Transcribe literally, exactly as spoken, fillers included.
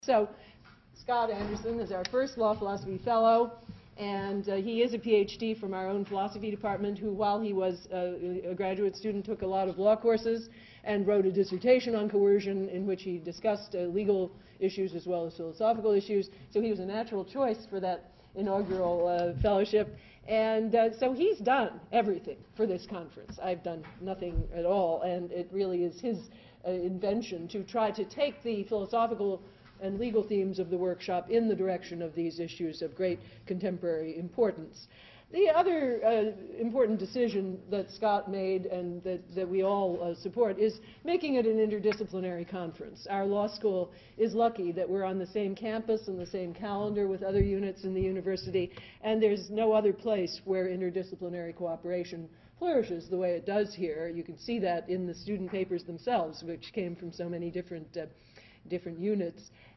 So Scott Anderson is our first law philosophy fellow, and uh, he is a PhD from our own philosophy department who, while he was uh, a graduate student, took a lot of law courses and wrote a dissertation on coercion in which he discussed uh, legal issues as well as philosophical issues. So he was a natural choice for that inaugural uh, fellowship. And uh, so he's done everything for this conference. I've done nothing at all, and it really is his uh, invention to try to take the philosophical and legal themes of the workshop in the direction of these issues of great contemporary importance. The other uh, important decision that Scott made and that, that we all uh, support is making it an interdisciplinary conference. Our law school is lucky that we're on the same campus and the same calendar with other units in the university, and there's no other place where interdisciplinary cooperation flourishes the way it does here. You can see that in the student papers themselves, which came from so many different, uh, different units.